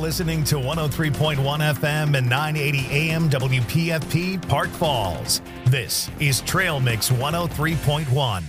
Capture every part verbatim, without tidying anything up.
listening to one oh three point one F M and nine eighty A M W P F P Park Falls. This is Trail Mix one oh three point one.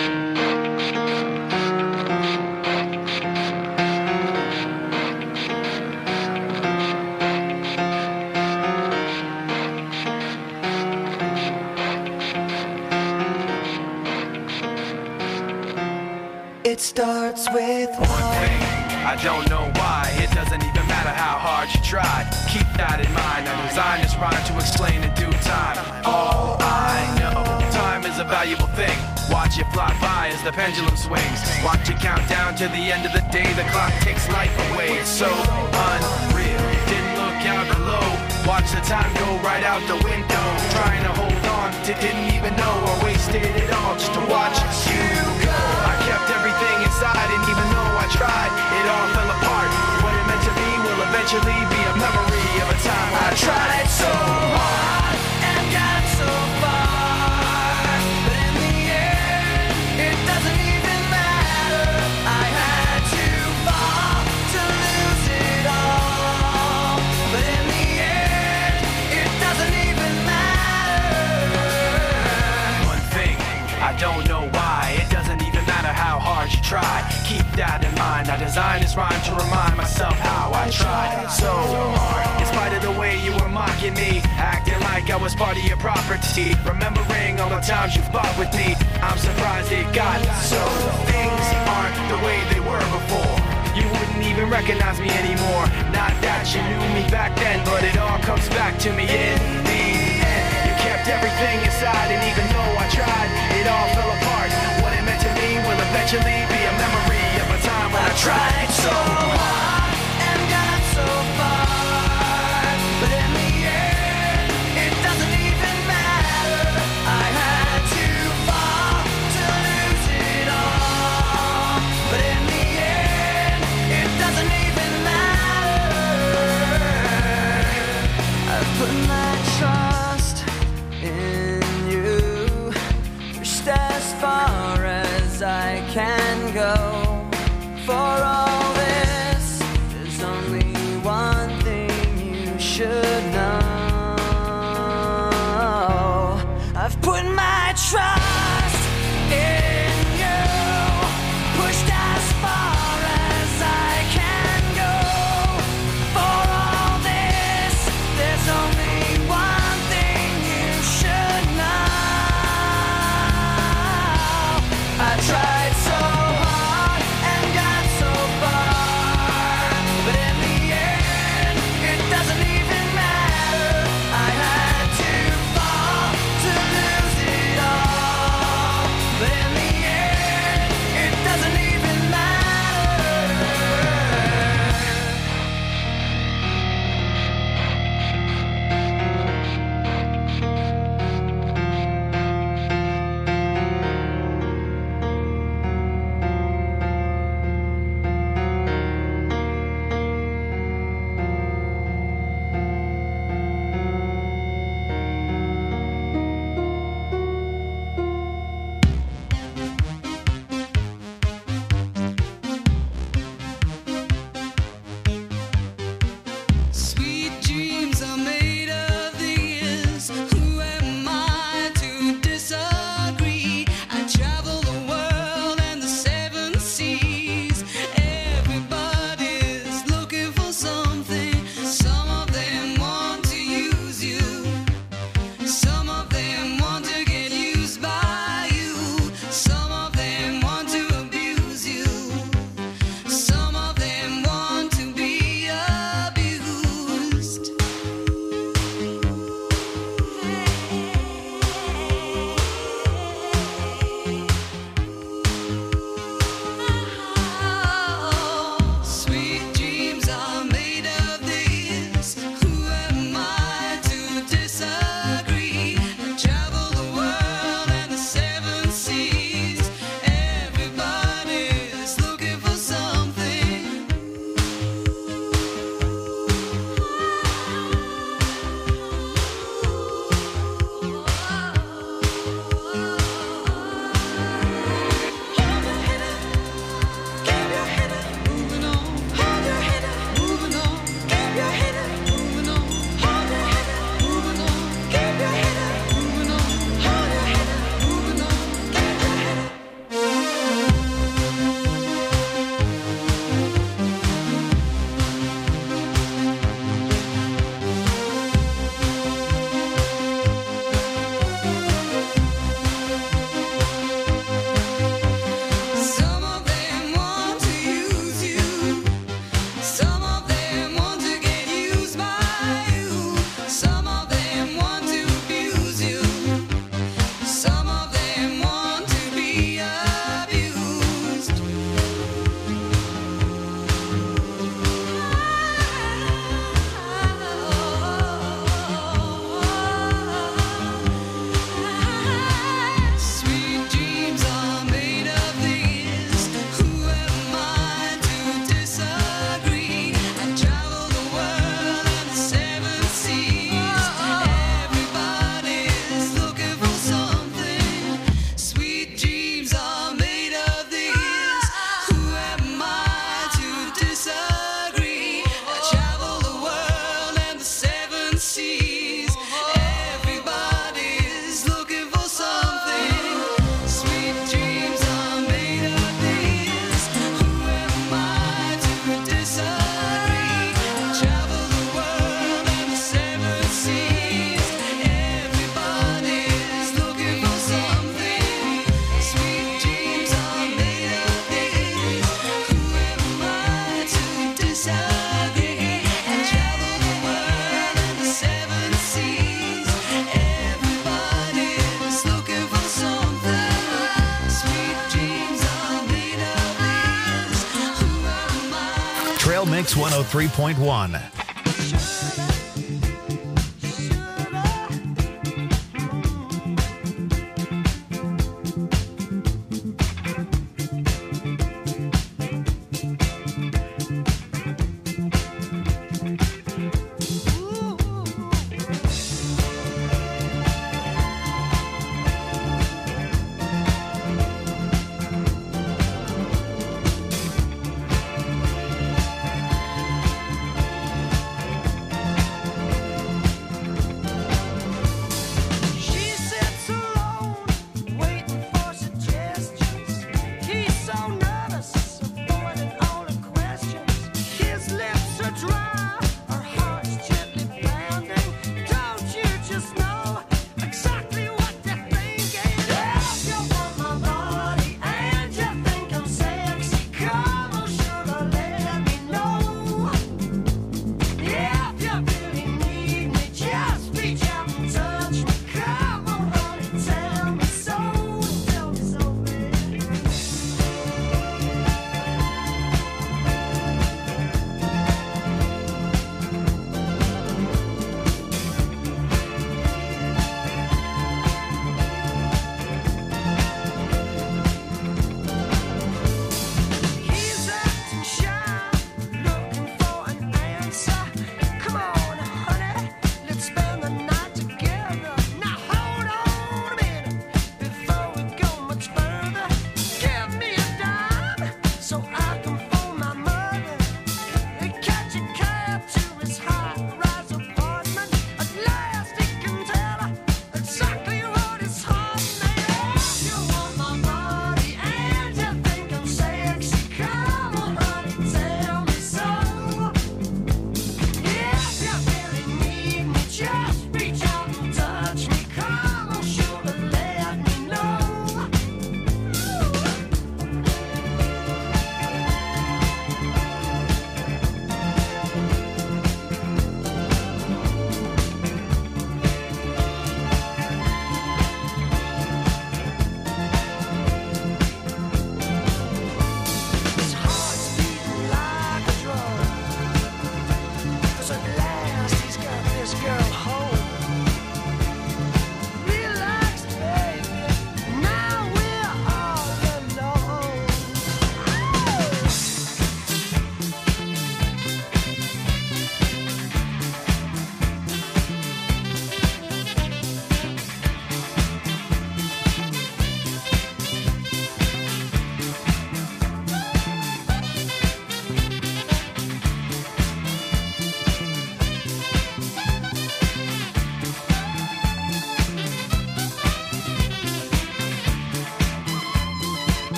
It starts with one thing. I don't know why. It doesn't even matter how hard you try. Keep that in mind. I designed this rhyme to explain in due time. All I know, time is a valuable thing. Watch it fly by as the pendulum swings. Watch it count down to the end of the day. The clock takes life away. It's so unreal. Didn't look out below. Watch the time go right out the window. Trying to hold on to didn't even know or wasted it all just to watch you go. I kept everything inside, and even though I tried, it all fell apart. What it meant to be will eventually be a memory of a time I tried so hard and got so far, but in the end, it doesn't even matter. I had to fall to lose it all, but in the end, it doesn't even matter. One thing, I don't know why, it doesn't even matter how hard you try. Keep that in mind. I designed this rhyme to remind myself how I tried so hard. In spite of the way you were mocking me, acting like I was part of your property, remembering all the times you fought with me, I'm surprised it got so. Things aren't the way they were before. You wouldn't even recognize me anymore. Not that you knew me back then, but it all comes back to me in the end. You kept everything inside, and even though I tried, it all fell apart. What it meant to me will eventually be a memory of a time when I tried so hard and got so far, but in the end, it doesn't even matter. I had to fall to lose it all, but in the end, it doesn't even matter. I've put my trust in you, pushed as far as I can go. For all this, there's only one thing you should know. I've put my trust in you, pushed as far as I can go. For all this, there's only one thing you should know. I tried so hard and got so far, but in the end, it doesn't even matter. I had to fall to lose it Mix one oh three point one.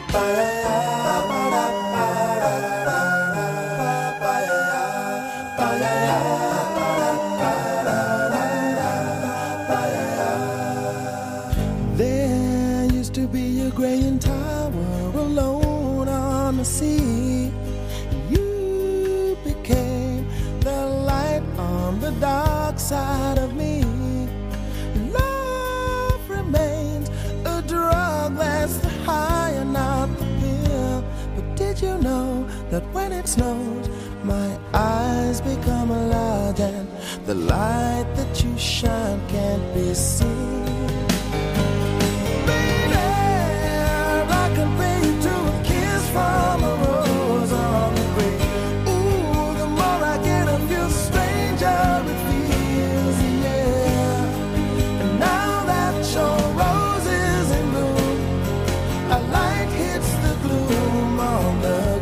There used to be a graying tower alone on the sea. You became the light on the dark side of me. Love remains a drug that's the high and not the pill. But did you know that when it snows, my eyes become large and the light that you shine can't be seen? From a rose on the grave. Ooh, the more I get of you, the stranger it feels, yeah. And now that your rose is in bloom, a light hits the gloom on the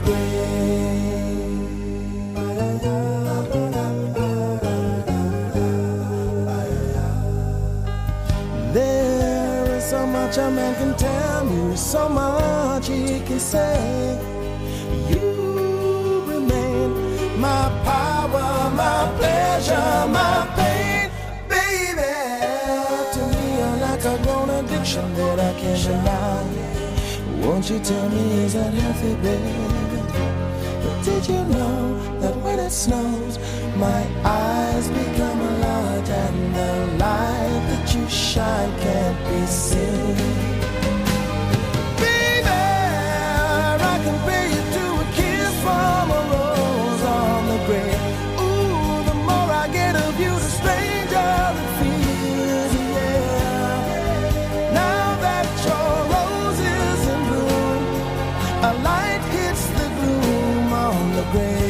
grave. There is so much a man can tell me, so much he can say. You remain my power, my pleasure, my pain, baby. To me, you're like a grown addiction that I can't deny. Won't you tell me, is that healthy, baby? But did you know that when it snows, my eyes become large and the light that you shine can't be seen? From a rose on the grave. Ooh, the more I get of you, the stranger it feels, yeah. Now that your rose is in bloom, a light hits the gloom on the grave.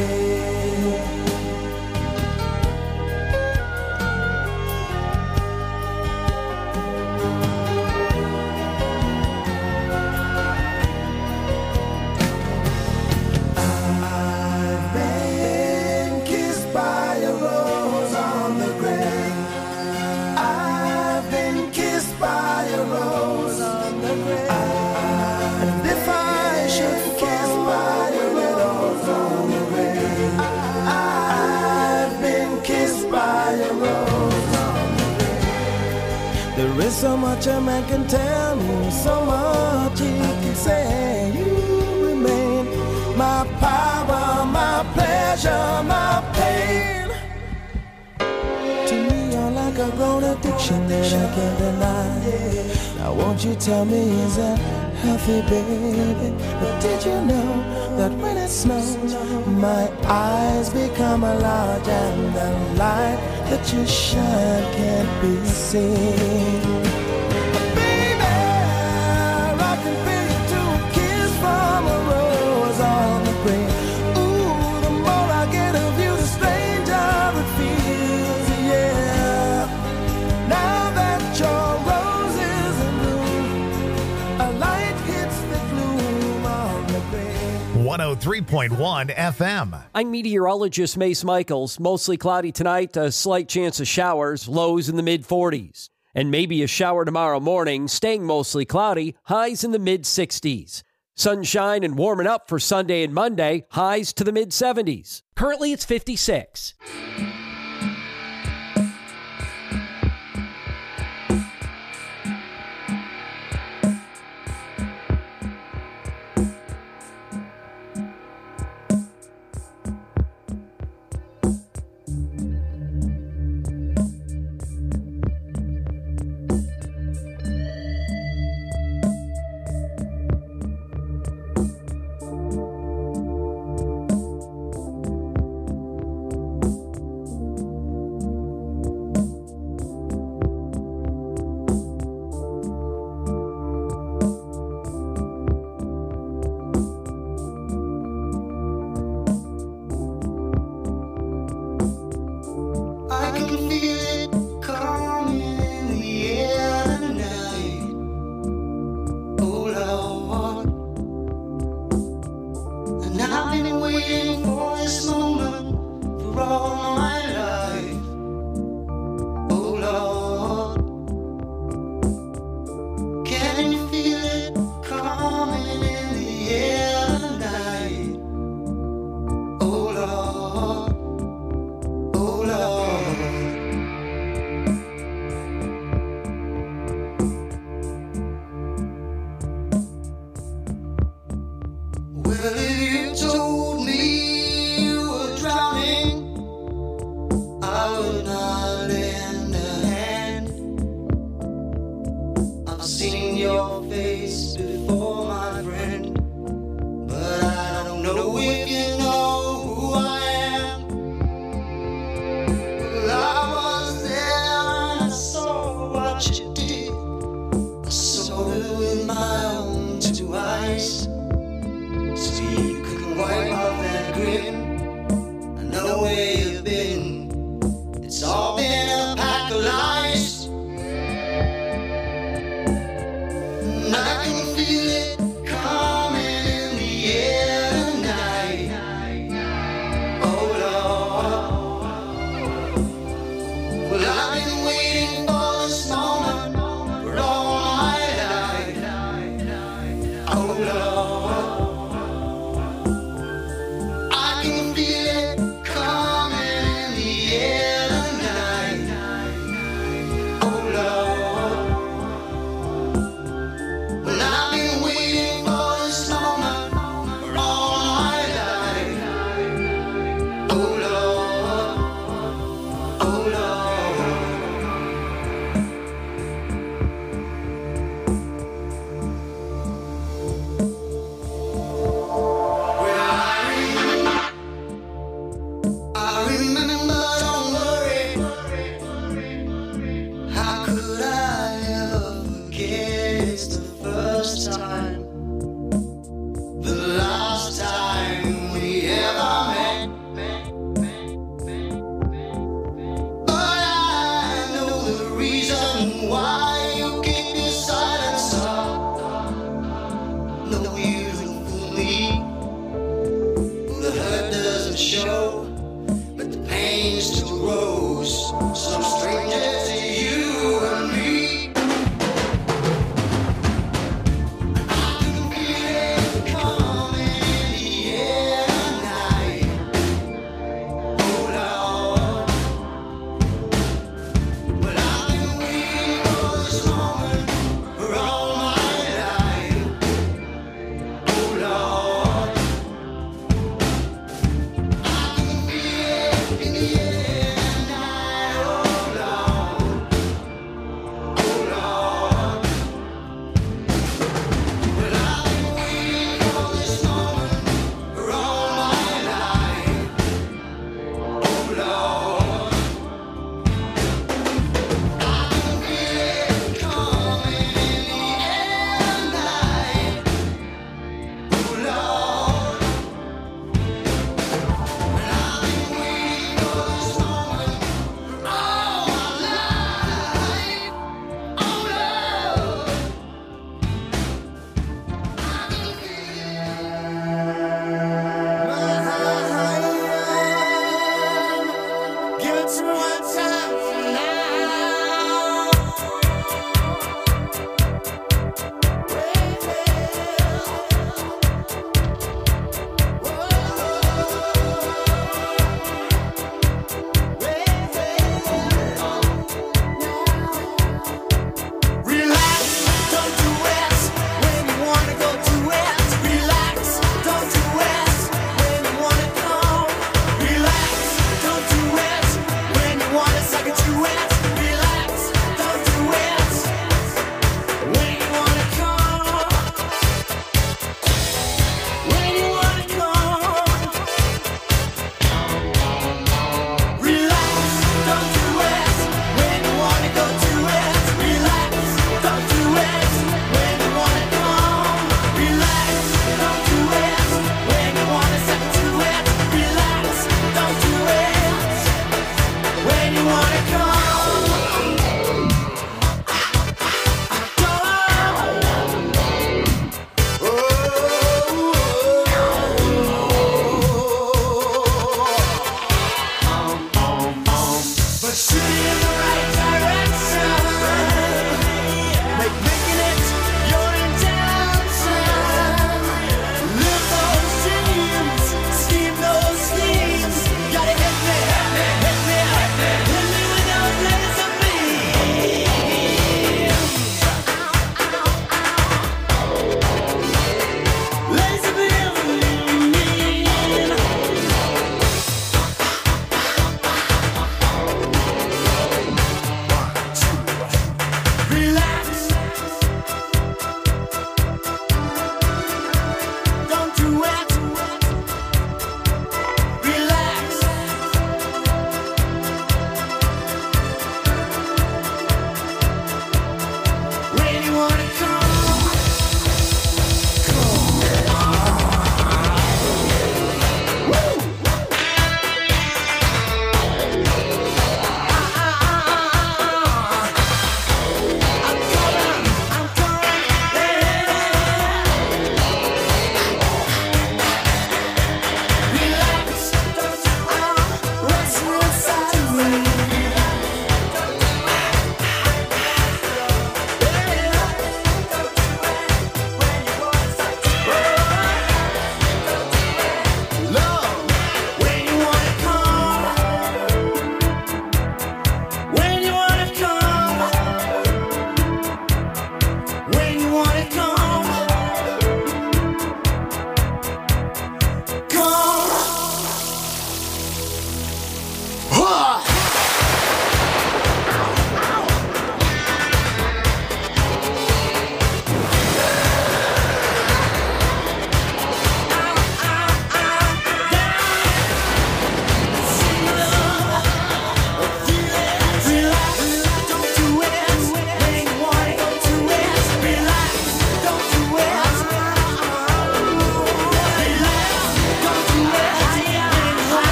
There is so much a man can tell me, so much he can say. You remain my power, my pleasure, my pain. To me, you're like a grown addiction that I can't deny. Now won't you tell me, is that healthy, baby? But did you know that when it snows, my eyes become large and the light that you shine can't be seen? Baby, I can feel you to a kiss from a rose on the grave. Ooh, the more I get of you, the stranger it feels, yeah. Now that your rose is in bloom, a light hits the gloom on the grave. one oh three point one F M. I'm meteorologist Mace Michaels. Mostly cloudy tonight, a slight chance of showers, lows in the mid forties. And maybe a shower tomorrow morning, staying mostly cloudy, highs in the mid sixties. Sunshine and warming up for Sunday and Monday, highs to the mid seventies. Currently it's fifty-six. told me you were drowning, I would not lend a hand. I've seen your face before, my friend, but I don't know if you know who I am. Well, I was there and I saw what you did. I saw it with my own two eyes, so you couldn't wipe off that grin. I know where you've been. It's all been a pack of lies, and I can feel it coming in the air tonight. Oh Lord, well I've been waiting for this moment for all my life. Oh Lord, I can feel it coming in the air tonight. Oh Lord, well I've been waiting for this moment for all my life. Oh Lord, oh Lord. Well, I remember, I remember, don't worry. How could I ever forget? It's the first time, the last time we ever met. But I know the reason why you keep your silence up. No, you don't fool me. The hurt doesn't show, but the pain still grows. Some stranger to you and me. I can feel it coming in the air tonight. Oh Lord, well I've been waiting for this moment for all my life.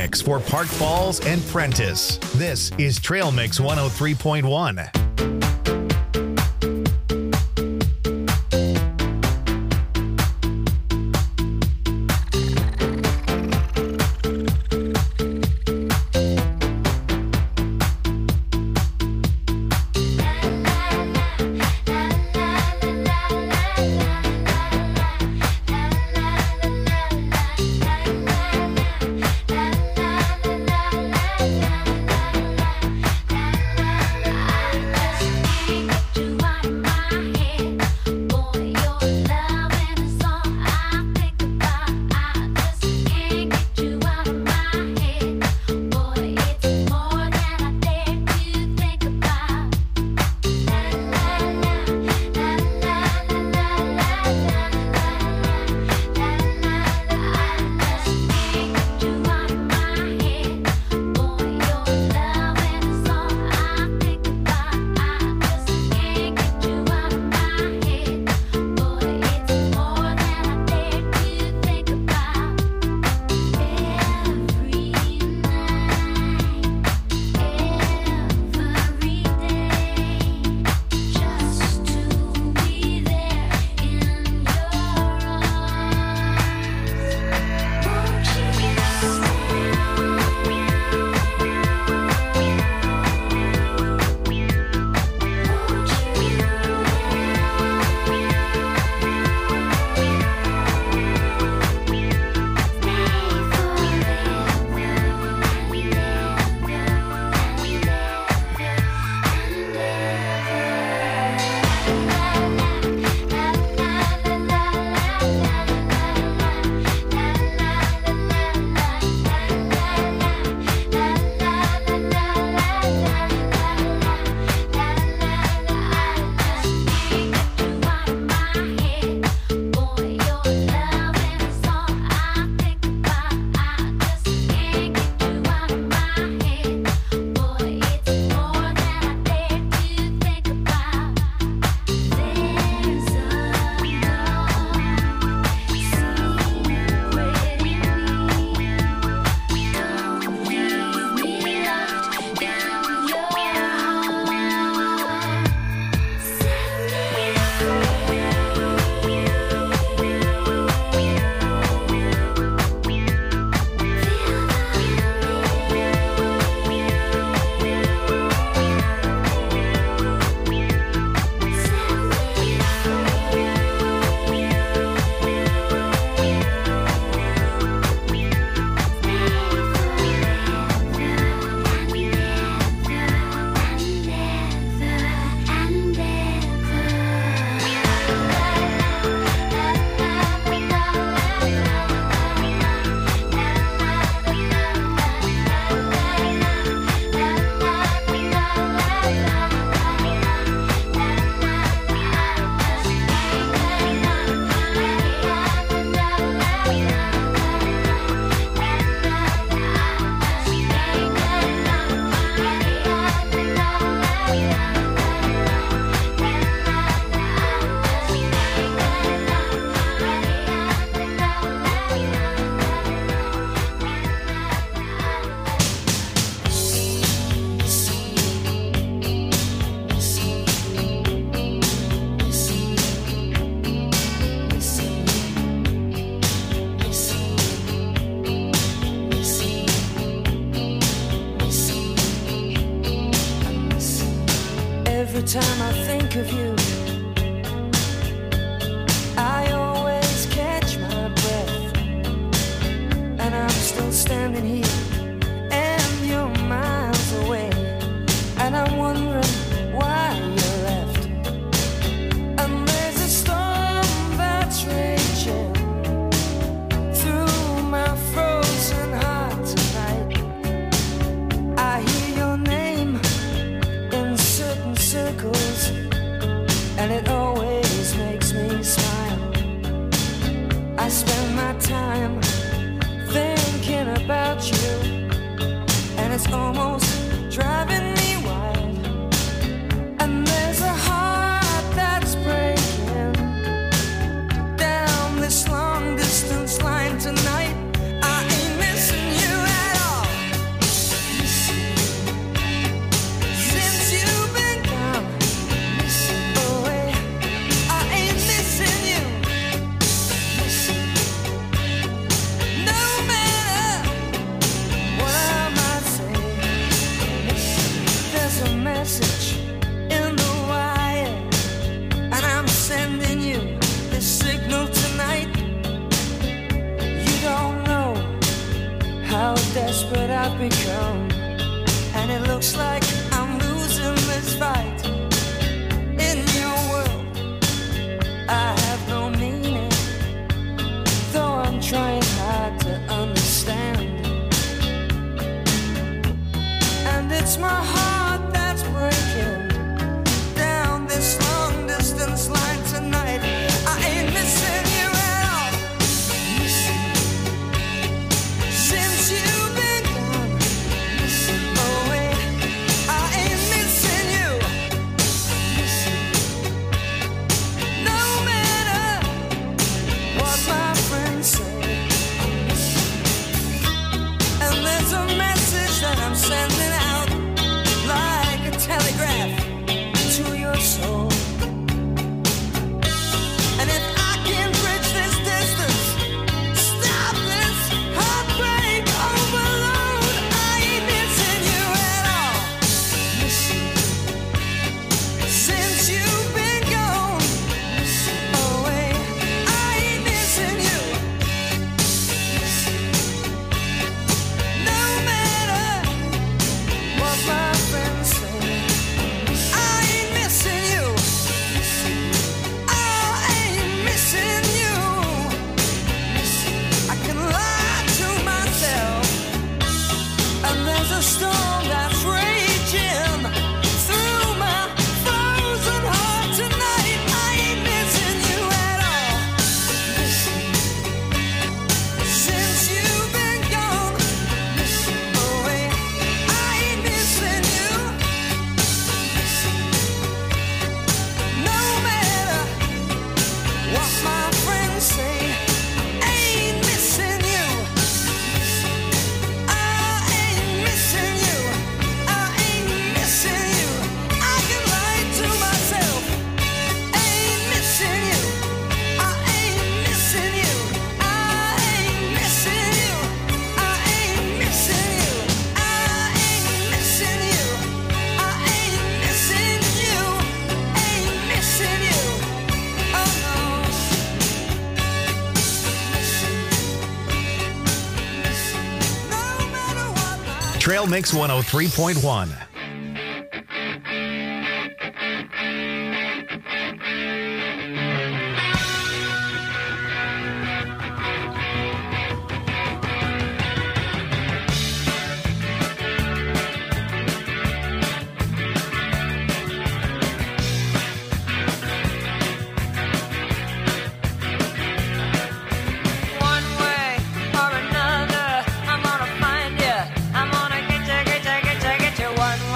mix for Park Falls and Prentice. This is Trail Mix one oh three point one. desperate I've become, and it looks like I'm losing this fight. In your world, I have no meaning, though I'm trying hard to understand. And it's my heart that's breaking down this long distance line tonight. I ain't missing you at all. Since you've been gone away, I ain't missing you. No matter what my friends say. And there's a message that I'm sending out like a telegraph to your soul. And if I can bridge this distance, stop this heartbreak overload, I ain't missing you at all. Since you've been gone away, I ain't missing you. No matter what my friends say, I ain't missing you. I ain't missing you. I can lie to myself, and there's a storm that's raging through my frozen heart tonight. I ain't missing you at all. Since you've been gone away, I ain't missing you. No matter what my friends say, I ain't missing you. I ain't missing you. I ain't missing you. I can lie to myself. I ain't missing you. I ain't missing you. I ain't missing you. I ain't missing you. I ain't missing you. I ain't missing you. Ain't missing you. Oh no. No matter what my Trail Mix one oh three point one. One way or another, I'm gonna find you. I'm gonna get you, get you, get you, get you. One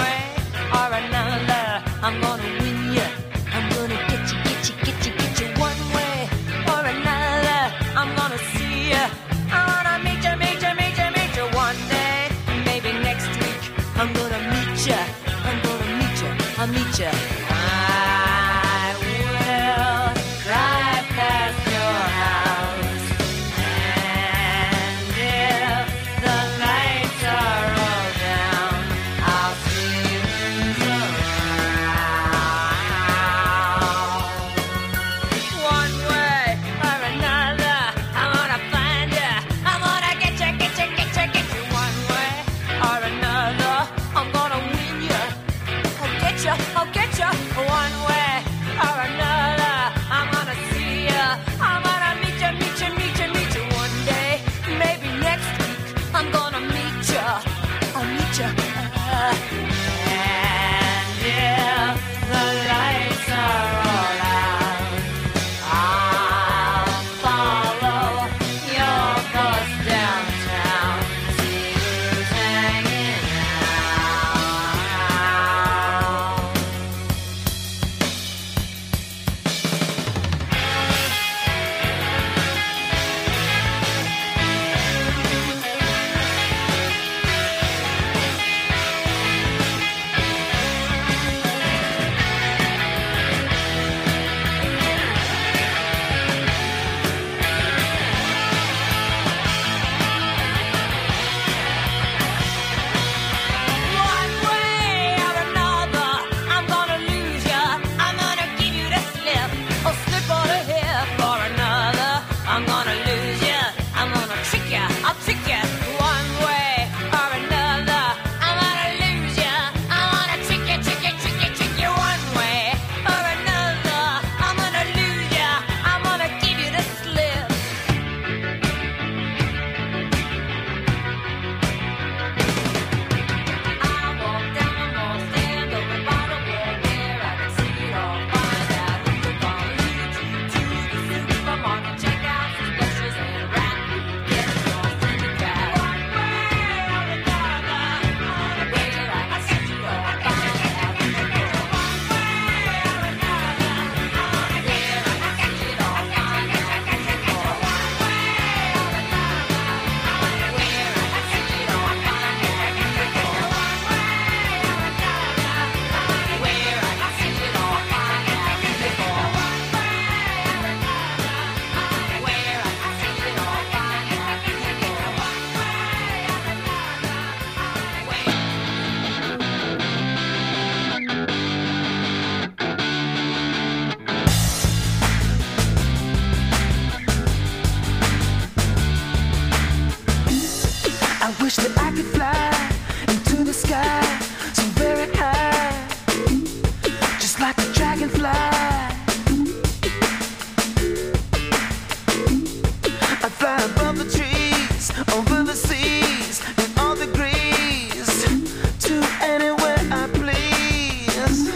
wish that I could fly into the sky so very high, just like a dragonfly. I'd fly above the trees, over the seas, in all degrees, to anywhere I please.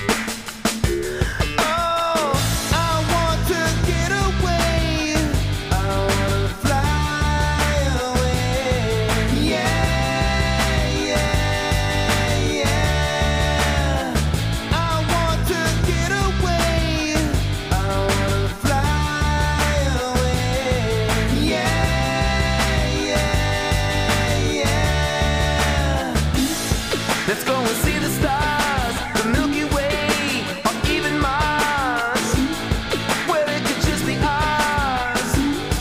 Oh, I want to get away. I want to fly away. Yeah, yeah, yeah. I want to get away. I want to fly away. Yeah, yeah, yeah. Let's go and see the stars, the Milky Way, or even Mars, where it could just be ours.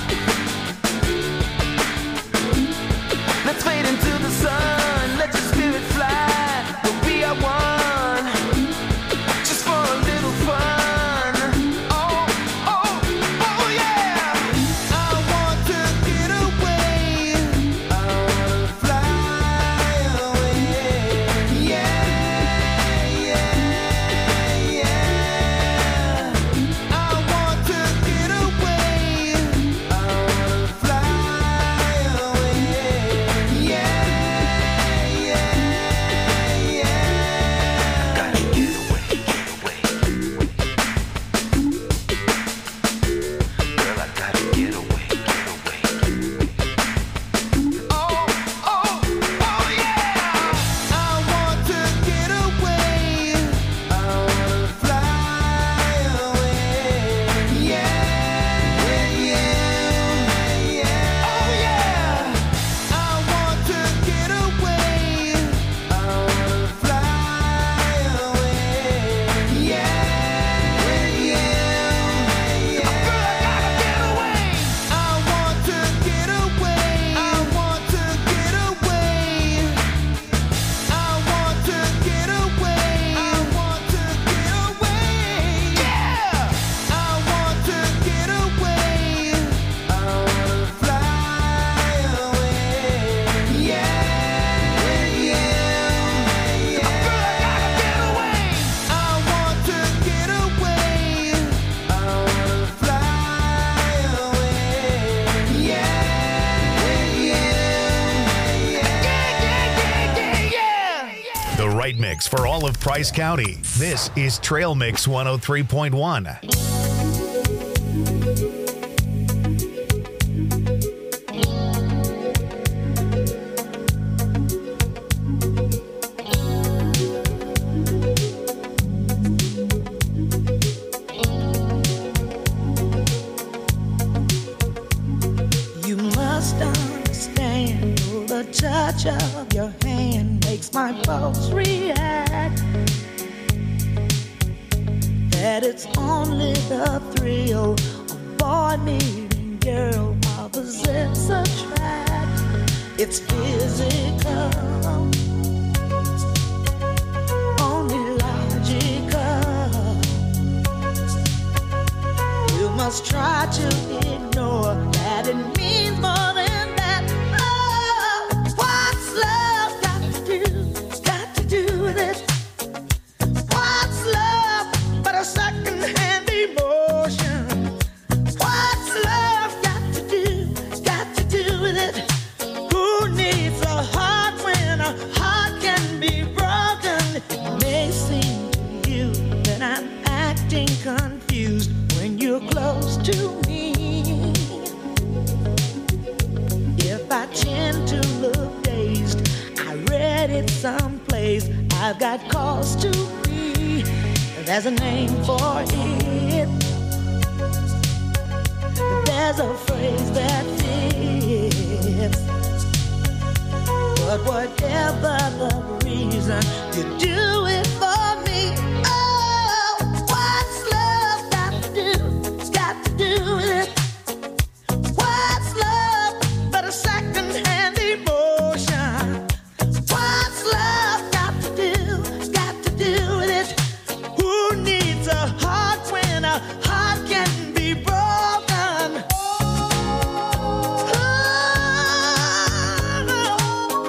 Let's fade into the sun, let your spirit fly, but we are one, just for a little fun. Oh, oh, oh yeah! I want to get away. I want to fly away. Yeah, yeah, yeah. I want to get away. I want to fly away. Yeah, yeah, yeah. Gotta get away, get away. Girl, I gotta get away, get away. Oh, oh, oh yeah! I want to get away. I want to fly away. Yeah, yeah, yeah. Oh yeah! I want to get away. I want to fly away. Yeah, yeah, yeah. Girl, I gotta get away. I want to get away. I want to get away. I want to get away. I want to get away. Yeah! I want to get away. I want to fly away. Yeah, yeah, yeah. Girl, I gotta get away. I want to get away. I want to fly away. Yeah, yeah, yeah, yeah, yeah, yeah. The right mix for all of Price County. This is Trail Mix one oh three point one. You must understand, oh, the touch of your hand makes my pulse react. That it's only the thrill of boy meeting girl, opposites attract. It's physical, only logical. You must try to ignore that it means more than that. Oh, what's love got to do? Got to do with it. What's love but a second-hand emotion? What's love got to do? Got to do with it. Who needs a heart when a heart can be broken? It may seem to you that I'm acting confused when you're close to me. If I tend to look dazed, I read it someplace. I've got cause to be. There's a name for it. There's a phrase that fits. But whatever the reason, you do it for me. Oh, what's love got to do? Got to do with it. What's love but a second-hand emotion? What's love got to do? Got to do with it. Who needs a heart when a heart can be broken? Oh,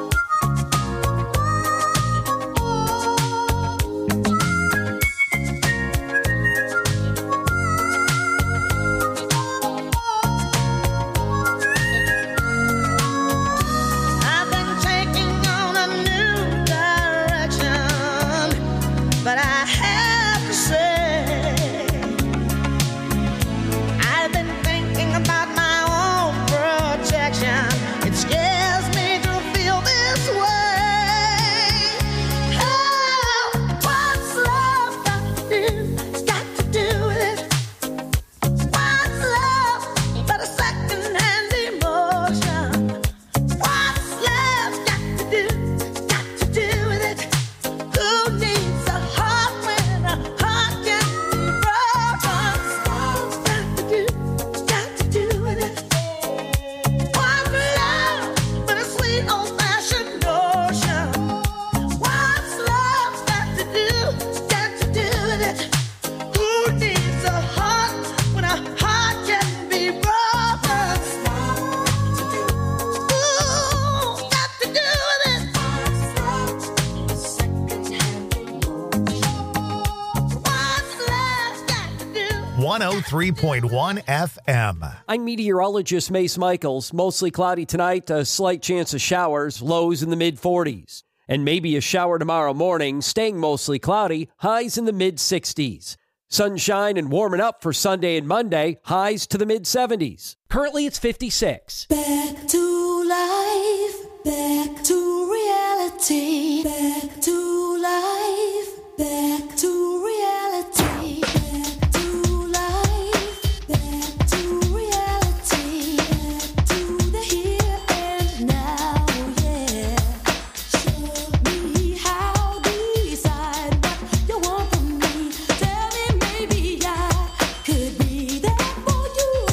one oh three point one F M. I'm meteorologist Mace Michaels. Mostly cloudy tonight, a slight chance of showers, lows in the mid forties. And maybe a shower tomorrow morning, staying mostly cloudy, highs in the mid sixties. Sunshine and warming up for Sunday and Monday, highs to the mid seventies. Currently it's fifty-six. Back to life, back to reality, back to life, back to reality, back to life, back to reality, back to the here and now, yeah. Show me how, decide what you want from me. Tell me maybe I could be there for you.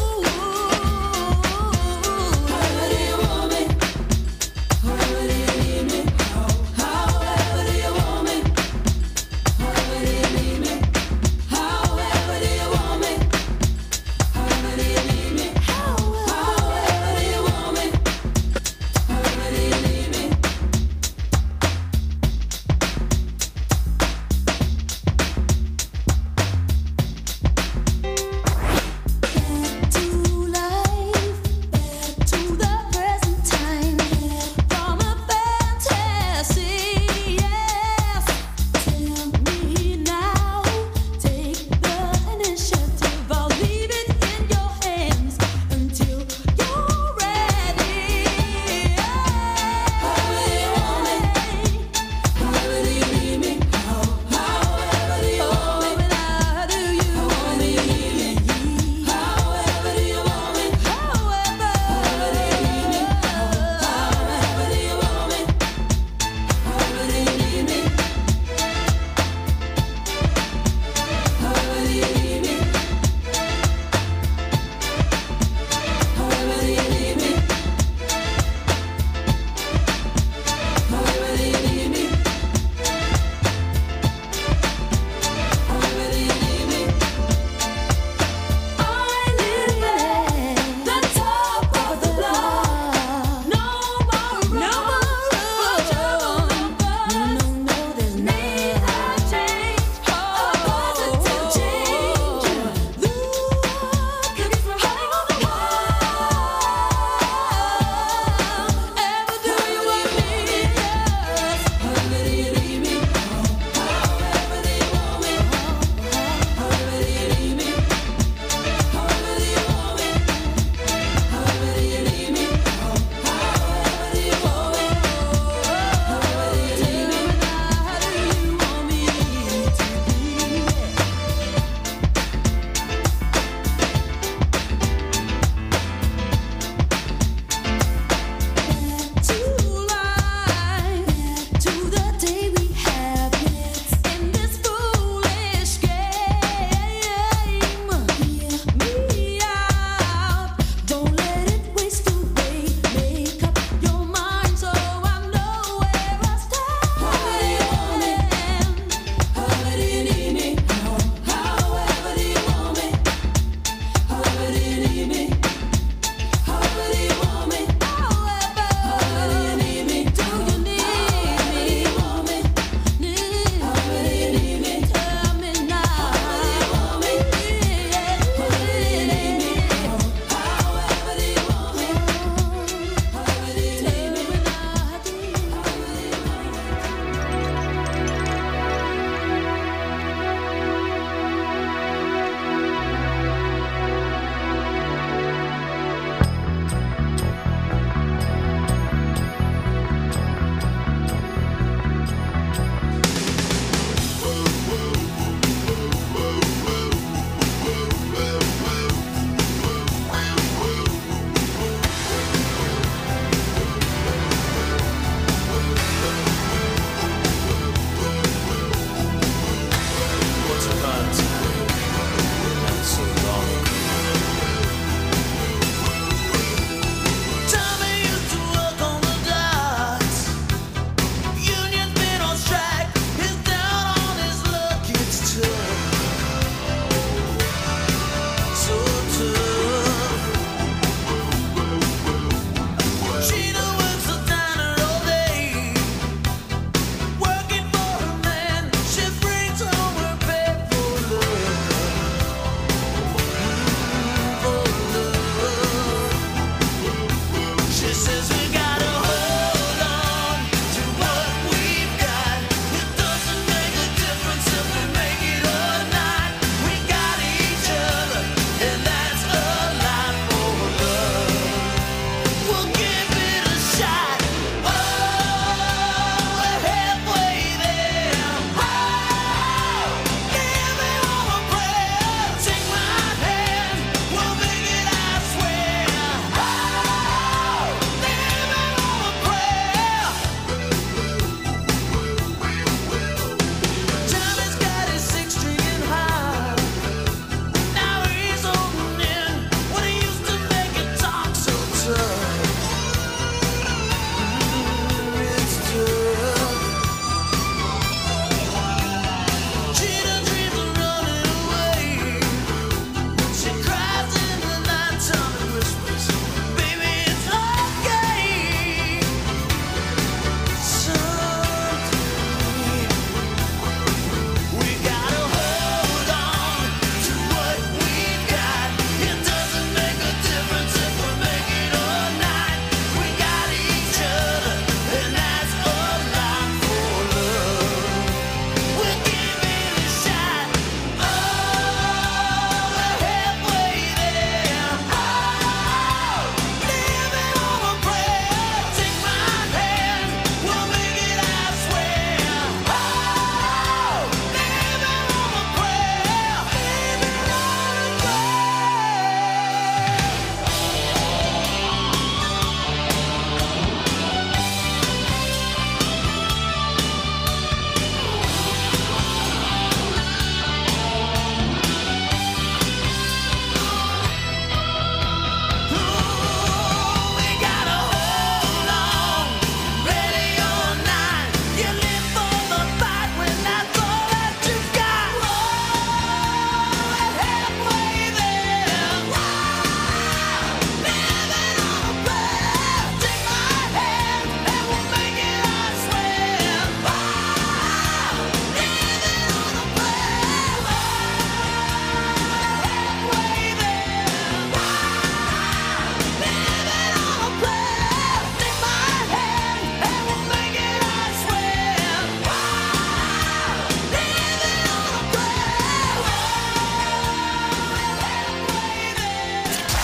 How do you want me? How do you need me? How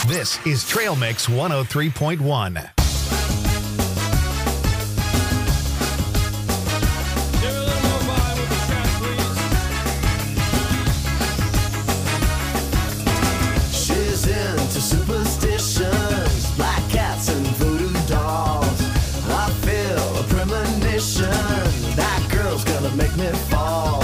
This is Trail Mix one oh three point one. She's into superstitions, black cats and voodoo dolls. I feel a premonition, that girl's gonna make me fall.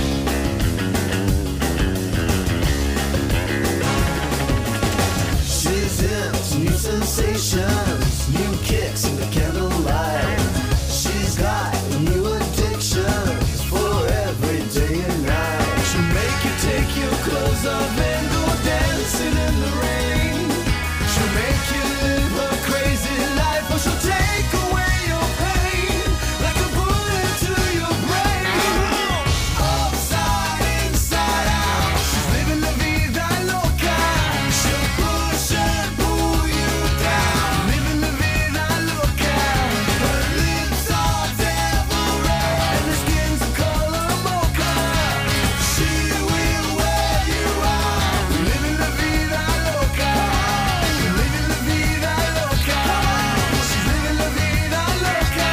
She's into new sensations, new kicks in the candlelight. She's got new addictions for every day and night. She'll make you take your clothes off and go dancing in the rain. She'll make you live her crazy life, or she'll take away your pain like a bullet to your brain. Upside, inside out, she's living la vida loca. She'll push and pull you down, living la vida loca. Her lips are devil red and her skin's a color mocha. She will wear you out, living la vida loca, living la vida loca. She's living la vida loca.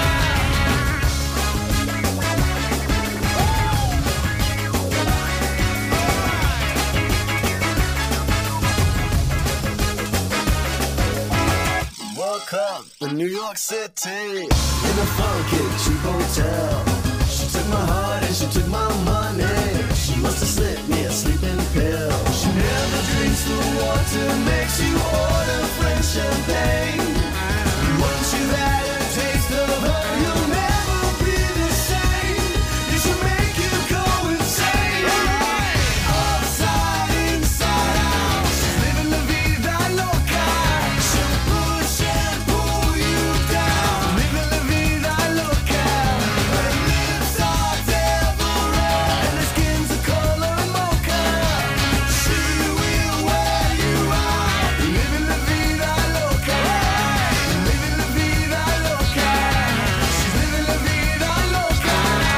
Woke up in New York City in a funky cheap hotel. She took my heart and she took my money. She must have slipped me a sleeping pill. She never drinks the water, makes you order French champagne. Once you've had a taste of her, you'll never be the same. You should make you go insane. Upside, inside out, she's living la vida loca. She'll push and pull you down, living la vida loca. Her lips are devil red and her skin's a color mocha. She will wear you out, living la vida loca, living la vida loca. She's living la vida loca.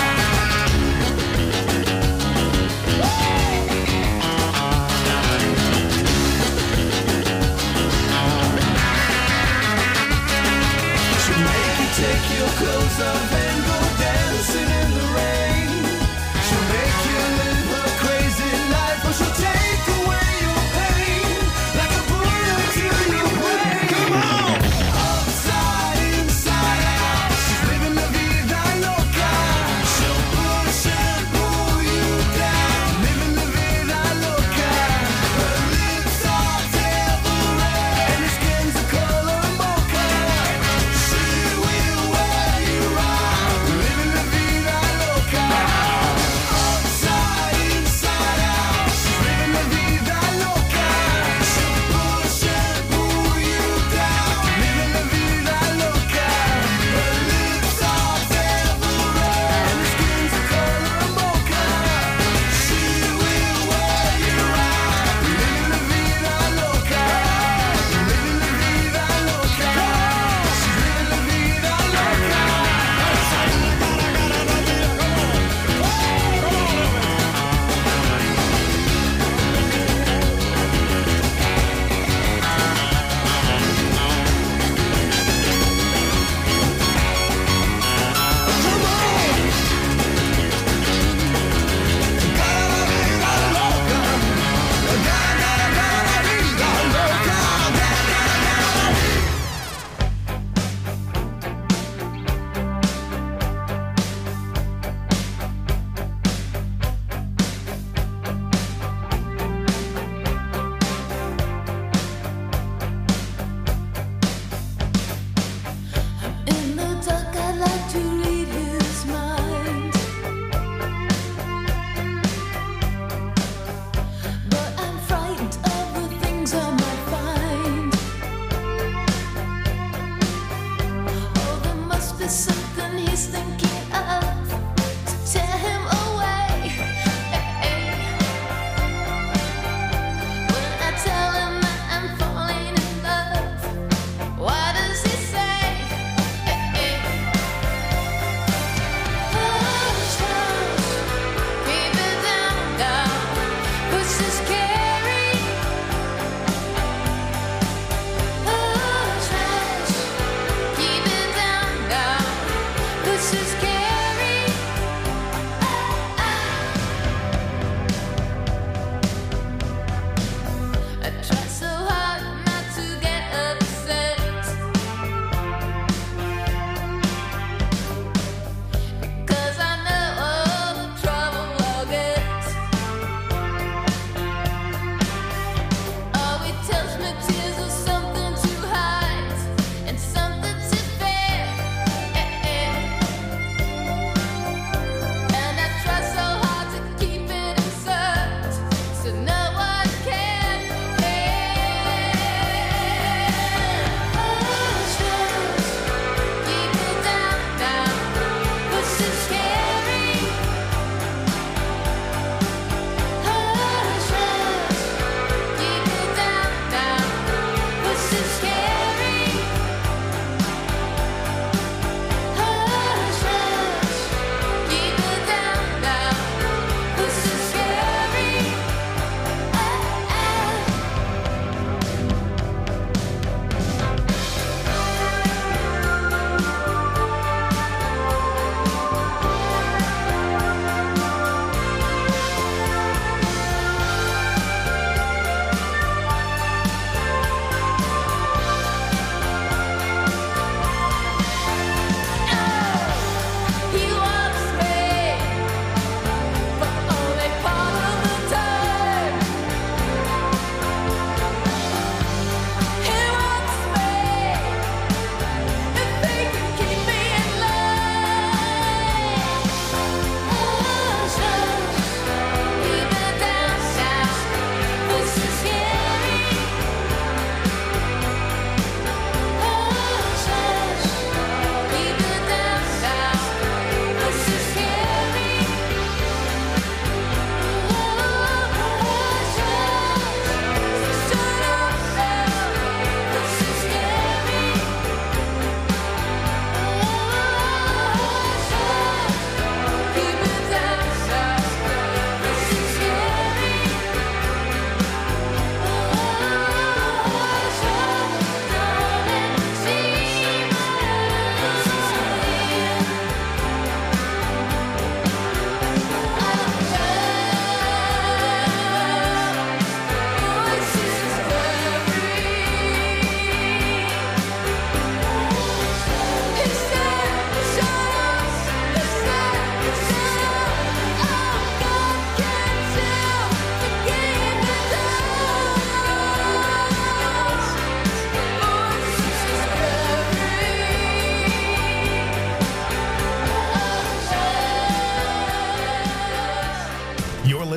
She'll make you take your clothes off and go dancing in the rain. She'll make you live her crazy life, or she'll take away your pain like a bullet to your brain. Come on! Upside, inside out, she's living la vida loca. She'll push and pull you down, living la vida loca. Her lips are devil red and her skin's a color mocha. She will wear you out,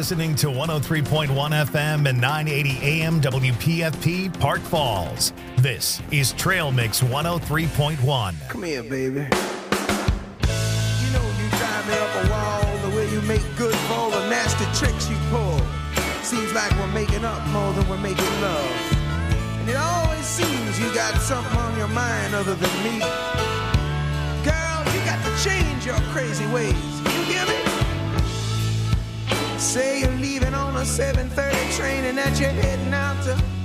listening to one oh three point one F M and nine eighty A M W P F P Park Falls. This is Trail Mix one oh three point one. Come here, baby. You know you drive me up a wall, the way you make good for all the nasty tricks you pull. Seems like we're making up more than we're making love. And it always seems you got something on your mind other than me. Girl, you got to change your crazy ways. You hear me? Say you're leaving on a seven thirty train and that you're heading out to